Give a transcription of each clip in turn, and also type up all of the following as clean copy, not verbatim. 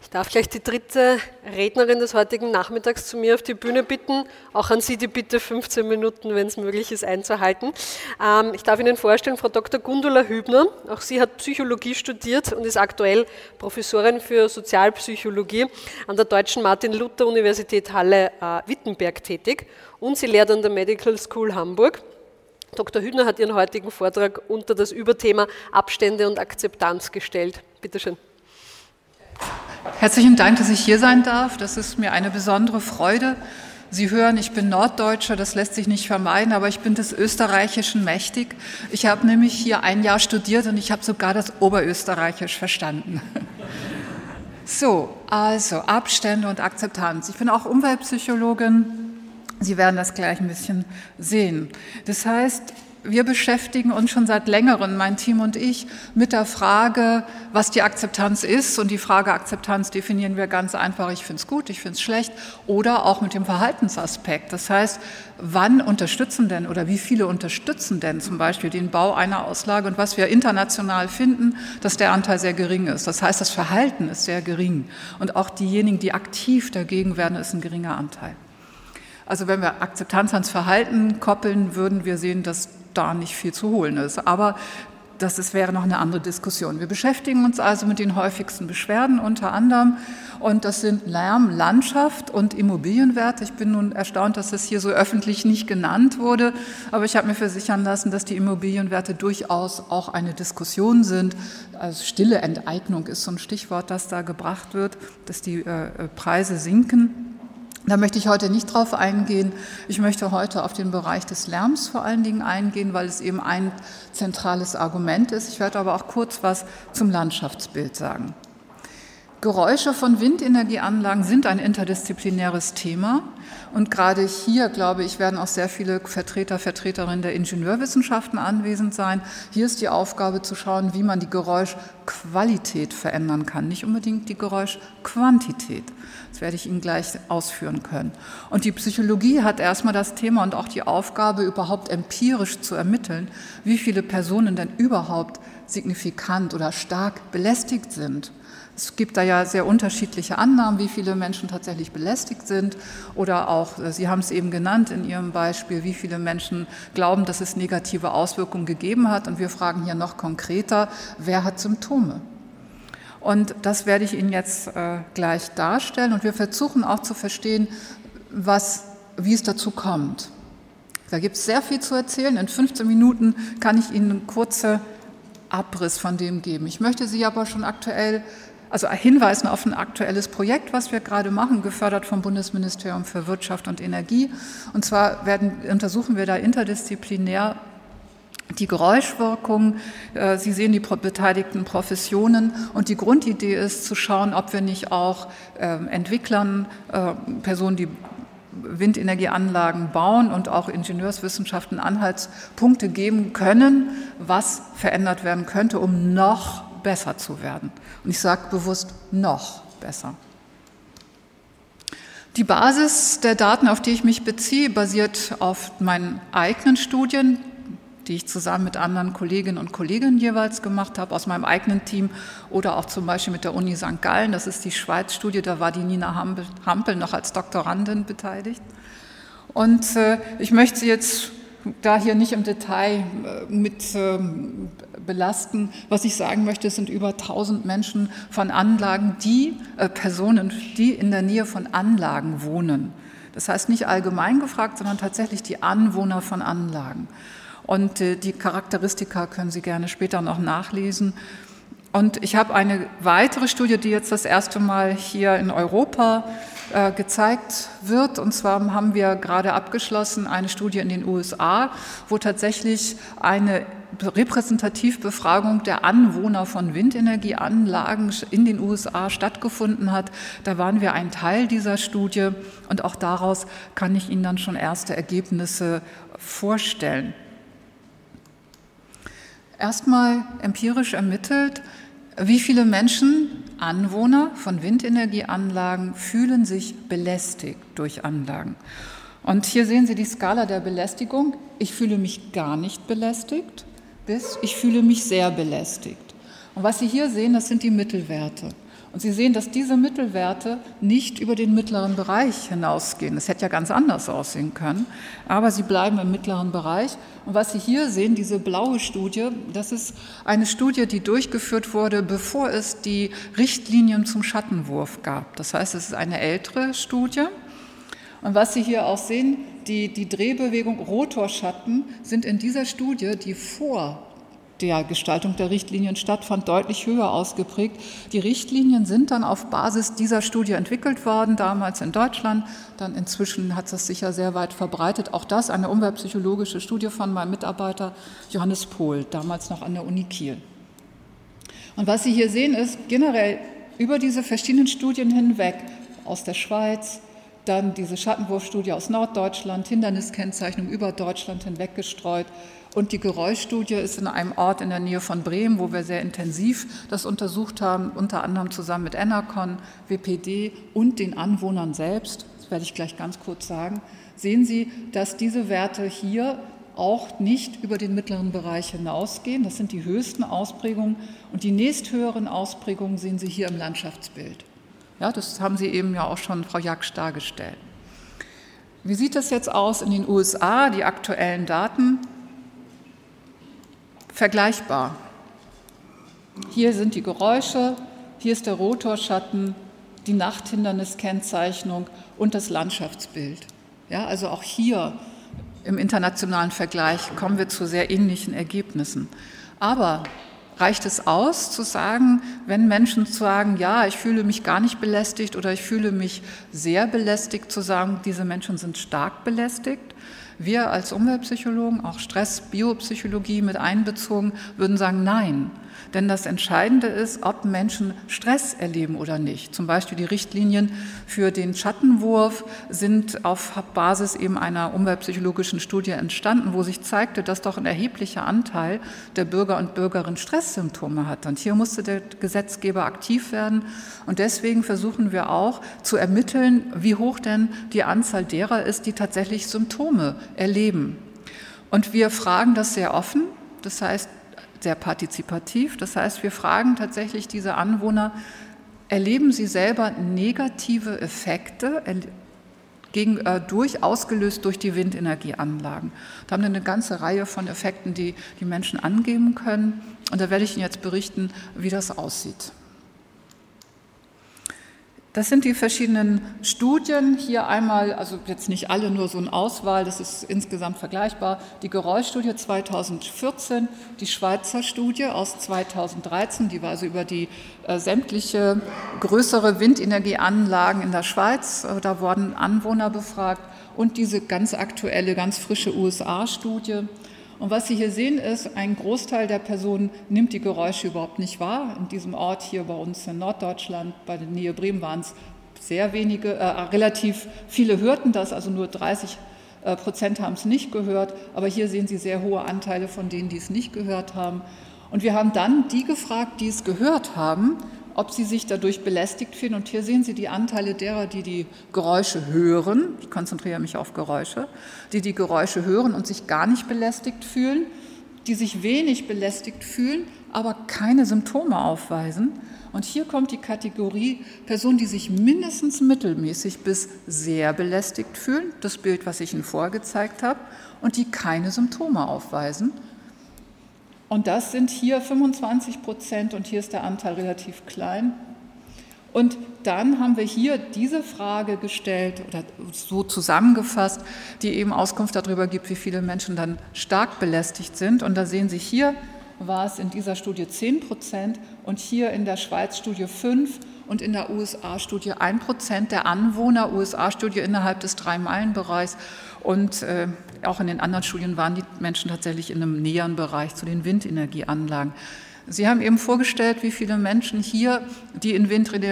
Ich darf gleich die dritte Rednerin des heutigen Nachmittags zu mir auf die Bühne bitten. Auch an Sie die Bitte, 15 Minuten, wenn es möglich ist, einzuhalten. Ich darf Ihnen vorstellen, Frau Dr. Gundula Hübner. Auch sie hat Psychologie studiert und ist aktuell Professorin für Sozialpsychologie an der Deutschen Martin-Luther-Universität Halle-Wittenberg tätig. Und sie lehrt an der Medical School Hamburg. Dr. Hübner hat ihren heutigen Vortrag unter das Überthema Abstände und Akzeptanz gestellt. Bitte schön. Herzlichen Dank, dass ich hier sein darf. Das ist mir eine besondere Freude. Sie hören, ich bin Norddeutscher, das lässt sich nicht vermeiden, aber ich bin des Österreichischen mächtig. Ich habe nämlich hier ein Jahr studiert und ich habe sogar das Oberösterreichisch verstanden. So, also Abstände und Akzeptanz. Ich bin auch Umweltpsychologin. Sie werden das gleich ein bisschen sehen. Das heißt, wir beschäftigen uns schon seit längerem, mein Team und ich, mit der Frage, was die Akzeptanz ist. Und die Frage Akzeptanz definieren wir ganz einfach, ich finde es gut, ich finde es schlecht, oder auch mit dem Verhaltensaspekt. Das heißt, wann unterstützen denn oder wie viele unterstützen denn zum Beispiel den Bau einer Auslage? Und was wir international finden, dass der Anteil sehr gering ist. Das heißt, das Verhalten ist sehr gering. Und auch diejenigen, die aktiv dagegen werden, ist ein geringer Anteil. Also wenn wir Akzeptanz ans Verhalten koppeln, würden wir sehen, dass da nicht viel zu holen ist. Aber wäre noch eine andere Diskussion. Wir beschäftigen uns also mit den häufigsten Beschwerden unter anderem. Und das sind Lärm, Landschaft und Immobilienwerte. Ich bin nun erstaunt, dass das hier so öffentlich nicht genannt wurde. Aber ich habe mir versichern lassen, dass die Immobilienwerte durchaus auch eine Diskussion sind. Also stille Enteignung ist so ein Stichwort, das da gebracht wird, dass die Preise sinken. Da möchte ich heute nicht drauf eingehen. Ich möchte heute auf den Bereich des Lärms vor allen Dingen eingehen, weil es eben ein zentrales Argument ist. Ich werde aber auch kurz was zum Landschaftsbild sagen. Geräusche von Windenergieanlagen sind ein interdisziplinäres Thema. Und gerade hier, glaube ich, werden auch sehr viele Vertreterinnen der Ingenieurwissenschaften anwesend sein. Hier ist die Aufgabe zu schauen, wie man die Geräuschqualität verändern kann, nicht unbedingt die Geräuschquantität. Das werde ich Ihnen gleich ausführen können. Und die Psychologie hat erstmal das Thema und auch die Aufgabe, überhaupt empirisch zu ermitteln, wie viele Personen denn überhaupt signifikant oder stark belästigt sind. Es gibt da ja sehr unterschiedliche Annahmen, wie viele Menschen tatsächlich belästigt sind oder auch, Sie haben es eben genannt in Ihrem Beispiel, wie viele Menschen glauben, dass es negative Auswirkungen gegeben hat. Und wir fragen hier noch konkreter, wer hat Symptome? Und das werde ich Ihnen jetzt gleich darstellen. Und wir versuchen auch zu verstehen, wie es dazu kommt. Da gibt es sehr viel zu erzählen. In 15 Minuten kann ich Ihnen einen kurzen Abriss von dem geben. Ich möchte Sie aber schon hinweisen auf ein aktuelles Projekt, was wir gerade machen, gefördert vom Bundesministerium für Wirtschaft und Energie. Und zwar untersuchen wir da interdisziplinär die Geräuschwirkung. Sie sehen die beteiligten Professionen. Und die Grundidee ist zu schauen, ob wir nicht auch Entwicklern, Personen, die Windenergieanlagen bauen und auch Ingenieurswissenschaften Anhaltspunkte geben können, was verändert werden könnte, um noch besser zu werden. Und ich sage bewusst noch besser. Die Basis der Daten, auf die ich mich beziehe, basiert auf meinen eigenen Studien, die ich zusammen mit anderen Kolleginnen und Kollegen jeweils gemacht habe, aus meinem eigenen Team oder auch zum Beispiel mit der Uni St. Gallen. Das ist die Schweiz-Studie, da war die Nina Hampel noch als Doktorandin beteiligt. Und ich möchte Sie jetzt da hier nicht im Detail mit belasten. Was ich sagen möchte, es sind über 1000 Menschen von Anlagen, Personen, die in der Nähe von Anlagen wohnen. Das heißt nicht allgemein gefragt, sondern tatsächlich die Anwohner von Anlagen. Und die Charakteristika können Sie gerne später noch nachlesen. Und ich habe eine weitere Studie, die jetzt das erste Mal hier in Europa gezeigt wird. Und zwar haben wir gerade abgeschlossen eine Studie in den USA, wo tatsächlich eine Repräsentativbefragung der Anwohner von Windenergieanlagen in den USA stattgefunden hat. Da waren wir ein Teil dieser Studie und auch daraus kann ich Ihnen dann schon erste Ergebnisse vorstellen. Erstmal empirisch ermittelt, wie viele Menschen, Anwohner von Windenergieanlagen, fühlen sich belästigt durch Anlagen. Und hier sehen Sie die Skala der Belästigung. Ich fühle mich gar nicht belästigt bis ich fühle mich sehr belästigt. Und was Sie hier sehen, das sind die Mittelwerte. Und Sie sehen, dass diese Mittelwerte nicht über den mittleren Bereich hinausgehen. Das hätte ja ganz anders aussehen können, aber sie bleiben im mittleren Bereich. Und was Sie hier sehen, diese blaue Studie, das ist eine Studie, die durchgeführt wurde, bevor es die Richtlinien zum Schattenwurf gab. Das heißt, es ist eine ältere Studie. Und was Sie hier auch sehen, die Drehbewegung Rotorschatten sind in dieser Studie, die vor der Gestaltung der Richtlinien stattfand, deutlich höher ausgeprägt. Die Richtlinien sind dann auf Basis dieser Studie entwickelt worden, damals in Deutschland. Dann inzwischen hat es sich ja sehr weit verbreitet. Auch das eine umweltpsychologische Studie von meinem Mitarbeiter Johannes Pohl, damals noch an der Uni Kiel. Und was Sie hier sehen, ist generell über diese verschiedenen Studien hinweg, aus der Schweiz, dann diese Schattenwurfstudie aus Norddeutschland, Hinderniskennzeichnung über Deutschland hinweg gestreut. Und die Geräuschstudie ist in einem Ort in der Nähe von Bremen, wo wir sehr intensiv das untersucht haben, unter anderem zusammen mit Enercon, WPD und den Anwohnern selbst. Das werde ich gleich ganz kurz sagen. Sehen Sie, dass diese Werte hier auch nicht über den mittleren Bereich hinausgehen. Das sind die höchsten Ausprägungen. Und die nächsthöheren Ausprägungen sehen Sie hier im Landschaftsbild. Ja, das haben Sie eben ja auch schon, Frau Jaksch, dargestellt. Wie sieht das jetzt aus in den USA, die aktuellen Daten? Vergleichbar. Hier sind die Geräusche, hier ist der Rotorschatten, die Nachthinderniskennzeichnung und das Landschaftsbild. Ja, also auch hier im internationalen Vergleich kommen wir zu sehr ähnlichen Ergebnissen. Aber reicht es aus, zu sagen, wenn Menschen sagen, ja, ich fühle mich gar nicht belästigt oder ich fühle mich sehr belästigt, zu sagen, diese Menschen sind stark belästigt? Wir als Umweltpsychologen, auch Stress-Biopsychologie mit einbezogen, würden sagen, nein. Denn das Entscheidende ist, ob Menschen Stress erleben oder nicht. Zum Beispiel die Richtlinien für den Schattenwurf sind auf Basis eben einer umweltpsychologischen Studie entstanden, wo sich zeigte, dass doch ein erheblicher Anteil der Bürger und Bürgerinnen Stresssymptome hat. Und hier musste der Gesetzgeber aktiv werden. Und deswegen versuchen wir auch zu ermitteln, wie hoch denn die Anzahl derer ist, die tatsächlich Symptome erleben. Und wir fragen das sehr offen, das heißt, sehr partizipativ. Das heißt, wir fragen tatsächlich diese Anwohner, erleben sie selber negative Effekte ausgelöst durch die Windenergieanlagen? Da haben wir eine ganze Reihe von Effekten, die die Menschen angeben können. Und da werde ich Ihnen jetzt berichten, wie das aussieht. Das sind die verschiedenen Studien. Hier einmal, also jetzt nicht alle, nur so eine Auswahl, das ist insgesamt vergleichbar. Die Geräuschstudie 2014, die Schweizer Studie aus 2013, die war also über die sämtliche größere Windenergieanlagen in der Schweiz. Da wurden Anwohner befragt und diese ganz aktuelle, ganz frische USA-Studie. Und was Sie hier sehen ist, ein Großteil der Personen nimmt die Geräusche überhaupt nicht wahr. In diesem Ort hier bei uns in Norddeutschland, bei der Nähe Bremen, waren es sehr wenige, relativ viele hörten das, also nur 30% haben es nicht gehört. Aber hier sehen Sie sehr hohe Anteile von denen, die es nicht gehört haben. Und wir haben dann die gefragt, die es gehört haben, ob sie sich dadurch belästigt fühlen. Und hier sehen Sie die Anteile derer, die die Geräusche hören. Ich konzentriere mich auf Geräusche. Die Geräusche hören und sich gar nicht belästigt fühlen, die sich wenig belästigt fühlen, aber keine Symptome aufweisen. Und hier kommt die Kategorie Personen, die sich mindestens mittelmäßig bis sehr belästigt fühlen, das Bild, was ich Ihnen vorgezeigt habe, und die keine Symptome aufweisen. Und das sind hier 25% und hier ist der Anteil relativ klein. Und dann haben wir hier diese Frage gestellt oder so zusammengefasst, die eben Auskunft darüber gibt, wie viele Menschen dann stark belästigt sind. Und da sehen Sie, hier war es in dieser Studie 10% und hier in der Schweiz-Studie 5% und in der USA-Studie 1% der Anwohner, USA-Studie innerhalb des 3-Meilen-Bereichs. Und auch in den anderen Studien waren die Menschen tatsächlich in einem näheren Bereich zu den Windenergieanlagen. Sie haben eben vorgestellt, wie viele Menschen hier, die in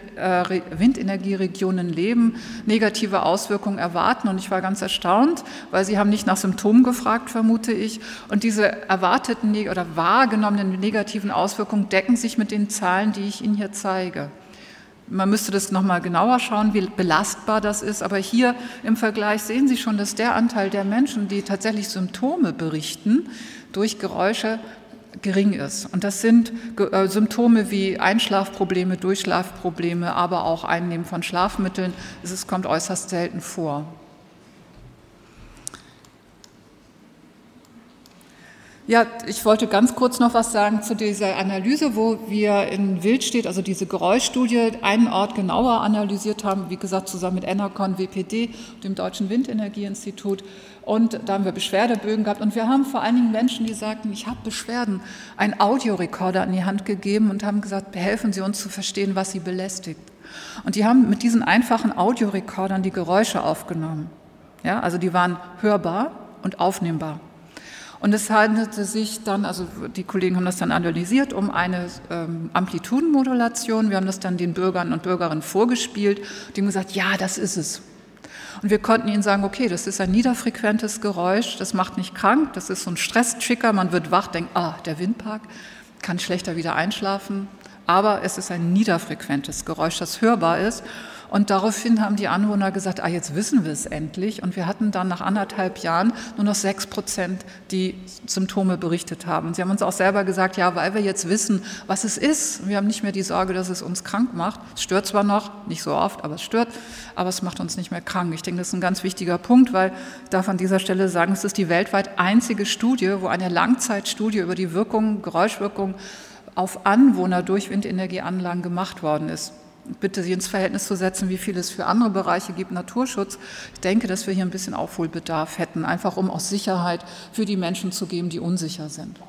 Windenergieregionen leben, negative Auswirkungen erwarten. Und ich war ganz erstaunt, weil Sie haben nicht nach Symptomen gefragt, vermute ich. Und diese erwarteten oder wahrgenommenen negativen Auswirkungen decken sich mit den Zahlen, die ich Ihnen hier zeige. Man müsste das nochmal genauer schauen, wie belastbar das ist. Aber hier im Vergleich sehen Sie schon, dass der Anteil der Menschen, die tatsächlich Symptome berichten durch Geräusche, gering ist. Und das sind Symptome wie Einschlafprobleme, Durchschlafprobleme, aber auch Einnehmen von Schlafmitteln. Es kommt äußerst selten vor. Ja, ich wollte ganz kurz noch was sagen zu dieser Analyse, wo wir in Wildstedt, also diese Geräuschstudie, einen Ort genauer analysiert haben, wie gesagt, zusammen mit Enercon, WPD, dem Deutschen Windenergieinstitut. Und da haben wir Beschwerdebögen gehabt. Und wir haben vor allen Dingen Menschen, die sagten, ich habe Beschwerden, einen Audiorekorder in die Hand gegeben und haben gesagt, helfen Sie uns zu verstehen, was Sie belästigt. Und die haben mit diesen einfachen Audiorekordern die Geräusche aufgenommen. Ja, also die waren hörbar und aufnehmbar. Und es handelte sich dann, also die Kollegen haben das dann analysiert, um eine Amplitudenmodulation. Wir haben das dann den Bürgern und Bürgerinnen vorgespielt. Die haben gesagt, ja, das ist es. Und wir konnten ihnen sagen, okay, das ist ein niederfrequentes Geräusch, das macht nicht krank, das ist so ein Stresstrigger, man wird wach, denkt, der Windpark, kann schlechter wieder einschlafen. Aber es ist ein niederfrequentes Geräusch, das hörbar ist. Und daraufhin haben die Anwohner gesagt, jetzt wissen wir es endlich. Und wir hatten dann nach 1,5 Jahren nur noch 6%, die Symptome berichtet haben. Und sie haben uns auch selber gesagt, ja, weil wir jetzt wissen, was es ist. Wir haben nicht mehr die Sorge, dass es uns krank macht. Es stört zwar noch, nicht so oft, aber es stört, aber es macht uns nicht mehr krank. Ich denke, das ist ein ganz wichtiger Punkt, weil ich darf an dieser Stelle sagen, es ist die weltweit einzige Studie, wo eine Langzeitstudie über die Wirkung, Geräuschwirkung auf Anwohner durch Windenergieanlagen gemacht worden ist. Bitte Sie ins Verhältnis zu setzen, wie viel es für andere Bereiche gibt, Naturschutz. Ich denke, dass wir hier ein bisschen Aufholbedarf hätten, einfach um auch Sicherheit für die Menschen zu geben, die unsicher sind.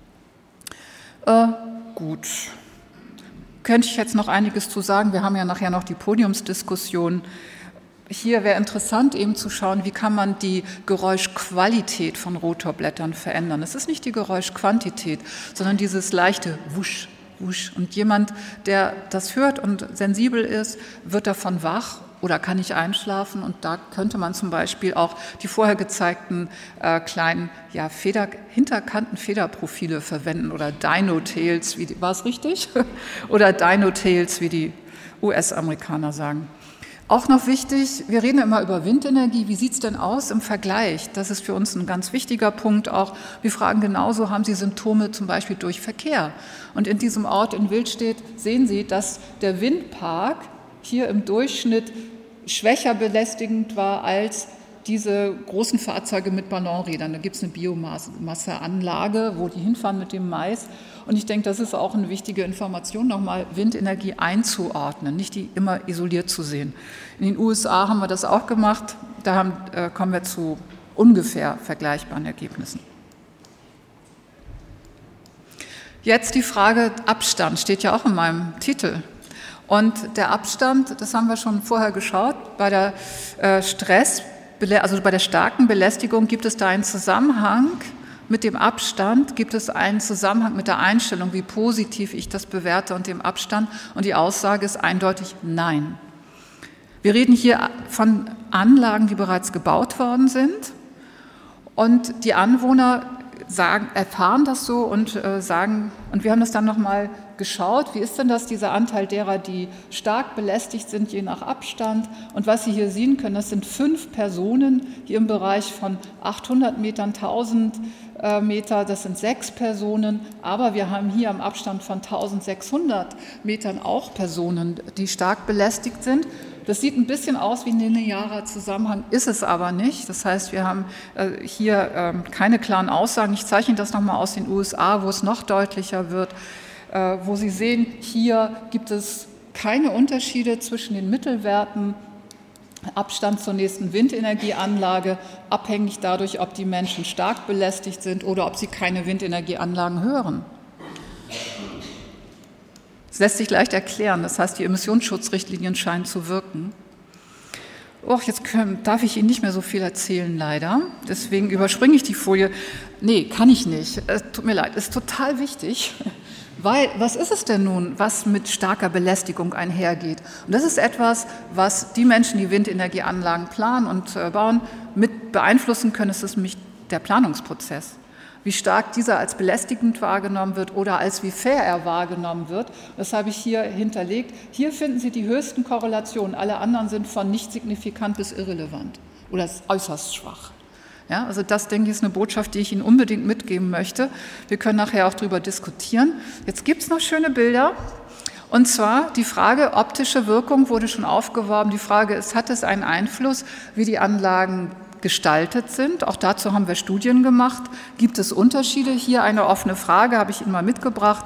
Gut. Könnte ich jetzt noch einiges zu sagen? Wir haben ja nachher noch die Podiumsdiskussion. Hier wäre interessant eben zu schauen, wie kann man die Geräuschqualität von Rotorblättern verändern. Es ist nicht die Geräuschquantität, sondern dieses leichte Wusch. Und jemand, der das hört und sensibel ist, wird davon wach oder kann nicht einschlafen. Und da könnte man zum Beispiel auch die vorher gezeigten kleinen Hinterkanten-Federprofile verwenden oder Dino-Tails, war es richtig? Oder Dino-Tails, wie die US-Amerikaner sagen. Auch noch wichtig, wir reden immer über Windenergie, wie sieht es denn aus im Vergleich? Das ist für uns ein ganz wichtiger Punkt auch. Wir fragen genauso, haben Sie Symptome zum Beispiel durch Verkehr? Und in diesem Ort in Wildstedt sehen Sie, dass der Windpark hier im Durchschnitt schwächer belästigend war als diese großen Fahrzeuge mit Ballonrädern. Da gibt es eine Biomasseanlage, wo die hinfahren mit dem Mais. Und ich denke, das ist auch eine wichtige Information, nochmal Windenergie einzuordnen, nicht die immer isoliert zu sehen. In den USA haben wir das auch gemacht. Da kommen wir zu ungefähr vergleichbaren Ergebnissen. Jetzt die Frage Abstand, steht ja auch in meinem Titel. Und der Abstand, das haben wir schon vorher geschaut, bei der bei der starken Belästigung gibt es da einen Zusammenhang mit dem Abstand, gibt es einen Zusammenhang mit der Einstellung, wie positiv ich das bewerte und dem Abstand. Und die Aussage ist eindeutig nein. Wir reden hier von Anlagen, die bereits gebaut worden sind. Und die Anwohner erfahren das so und sagen, und wir haben das dann nochmal geschaut, wie ist denn das, dieser Anteil derer, die stark belästigt sind, je nach Abstand. Und was Sie hier sehen können, das sind 5 Personen hier im Bereich von 800 Metern, 1000 Meter, das sind 6 Personen. Aber wir haben hier am Abstand von 1600 Metern auch Personen, die stark belästigt sind. Das sieht ein bisschen aus wie ein linearer Zusammenhang, ist es aber nicht. Das heißt, wir haben hier keine klaren Aussagen. Ich zeichne das nochmal aus den USA, wo es noch deutlicher wird, wo Sie sehen, hier gibt es keine Unterschiede zwischen den Mittelwerten, Abstand zur nächsten Windenergieanlage, abhängig dadurch, ob die Menschen stark belästigt sind oder ob sie keine Windenergieanlagen hören. Das lässt sich leicht erklären, das heißt, die Emissionsschutzrichtlinien scheinen zu wirken. Jetzt darf ich Ihnen nicht mehr so viel erzählen, leider. Deswegen überspringe ich die Folie. Nee, kann ich nicht. Tut mir leid, ist total wichtig. Weil, was ist es denn nun, was mit starker Belästigung einhergeht? Und das ist etwas, was die Menschen, die Windenergieanlagen planen und bauen, mit beeinflussen können. Es ist nämlich der Planungsprozess. Wie stark dieser als belästigend wahrgenommen wird oder als wie fair er wahrgenommen wird. Das habe ich hier hinterlegt. Hier finden Sie die höchsten Korrelationen. Alle anderen sind von nicht signifikant bis irrelevant oder äußerst schwach. Ja, also das, denke ich, ist eine Botschaft, die ich Ihnen unbedingt mitgeben möchte. Wir können nachher auch darüber diskutieren. Jetzt gibt es noch schöne Bilder. Und zwar die Frage, optische Wirkung wurde schon aufgeworfen. Die Frage ist, hat es einen Einfluss, wie die Anlagen gestaltet sind? Auch dazu haben wir Studien gemacht. Gibt es Unterschiede? Hier eine offene Frage, habe ich Ihnen mal mitgebracht.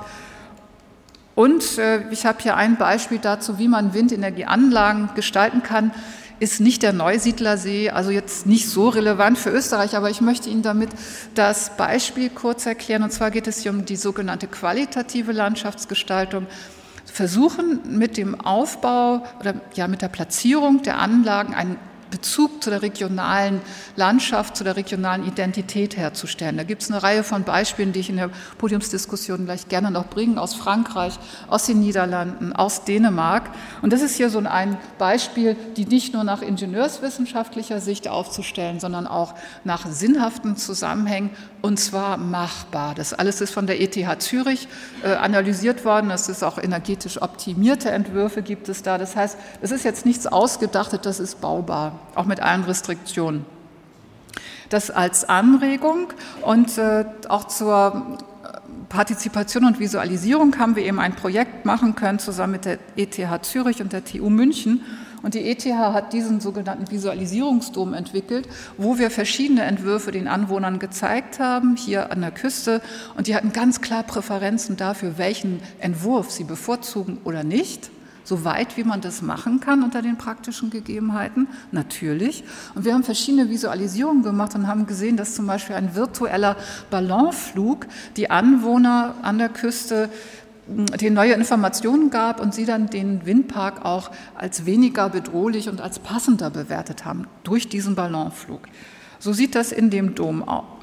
Und ich habe hier ein Beispiel dazu, wie man Windenergieanlagen gestalten kann. Ist nicht der Neusiedlersee, also jetzt nicht so relevant für Österreich, aber ich möchte Ihnen damit das Beispiel kurz erklären. Und zwar geht es hier um die sogenannte qualitative Landschaftsgestaltung. Versuchen mit dem Aufbau oder ja mit der Platzierung der Anlagen einen Bezug zu der regionalen Landschaft, zu der regionalen Identität herzustellen. Da gibt es eine Reihe von Beispielen, die ich in der Podiumsdiskussion gleich gerne noch bringe, aus Frankreich, aus den Niederlanden, aus Dänemark. Und das ist hier so ein Beispiel, die nicht nur nach ingenieurswissenschaftlicher Sicht aufzustellen, sondern auch nach sinnhaften Zusammenhängen, und zwar machbar. Das alles ist von der ETH Zürich analysiert worden. Das ist auch energetisch optimierte Entwürfe gibt es da. Das heißt, es ist jetzt nichts Ausgedachtes, das ist baubar, auch mit allen Restriktionen. Das als Anregung und auch zur Partizipation und Visualisierung haben wir eben ein Projekt machen können, zusammen mit der ETH Zürich und der TU München. Und die ETH hat diesen sogenannten Visualisierungsdom entwickelt, wo wir verschiedene Entwürfe den Anwohnern gezeigt haben, hier an der Küste. Und die hatten ganz klar Präferenzen dafür, welchen Entwurf sie bevorzugen oder nicht. So weit, wie man das machen kann unter den praktischen Gegebenheiten, natürlich. Und wir haben verschiedene Visualisierungen gemacht und haben gesehen, dass zum Beispiel ein virtueller Ballonflug die Anwohner an der Küste denen neue Informationen gab und sie dann den Windpark auch als weniger bedrohlich und als passender bewertet haben durch diesen Ballonflug. So sieht das in dem Dom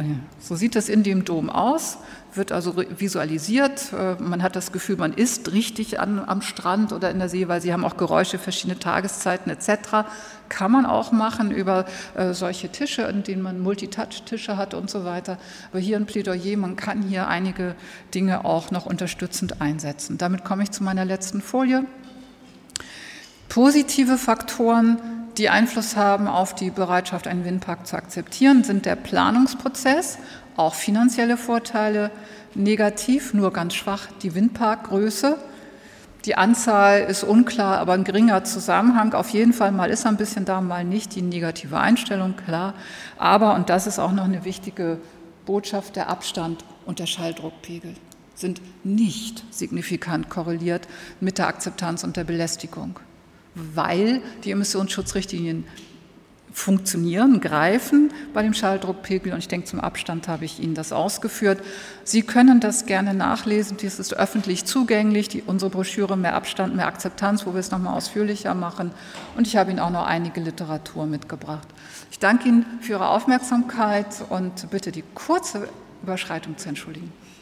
aus, wird also visualisiert. Man hat das Gefühl, man ist richtig am Strand oder in der See, weil sie haben auch Geräusche, verschiedene Tageszeiten etc. Kann man auch machen über solche Tische, in denen man Multitouch-Tische hat und so weiter. Aber hier ein Plädoyer, man kann hier einige Dinge auch noch unterstützend einsetzen. Damit komme ich zu meiner letzten Folie. Positive Faktoren, die Einfluss haben auf die Bereitschaft, einen Windpark zu akzeptieren, sind der Planungsprozess, auch finanzielle Vorteile, negativ, nur ganz schwach die Windparkgröße. Die Anzahl ist unklar, aber ein geringer Zusammenhang. Auf jeden Fall mal ist er ein bisschen da, mal nicht, die negative Einstellung, klar. Aber, und das ist auch noch eine wichtige Botschaft, der Abstand und der Schalldruckpegel sind nicht signifikant korreliert mit der Akzeptanz und der Belästigung, weil die Emissionsschutzrichtlinien funktionieren, greifen bei dem Schalldruckpegel. Und ich denke, zum Abstand habe ich Ihnen das ausgeführt. Sie können das gerne nachlesen. Dies ist öffentlich zugänglich. Unsere Broschüre Mehr Abstand, mehr Akzeptanz, wo wir es nochmal ausführlicher machen. Und ich habe Ihnen auch noch einige Literatur mitgebracht. Ich danke Ihnen für Ihre Aufmerksamkeit und bitte die kurze Überschreitung zu entschuldigen.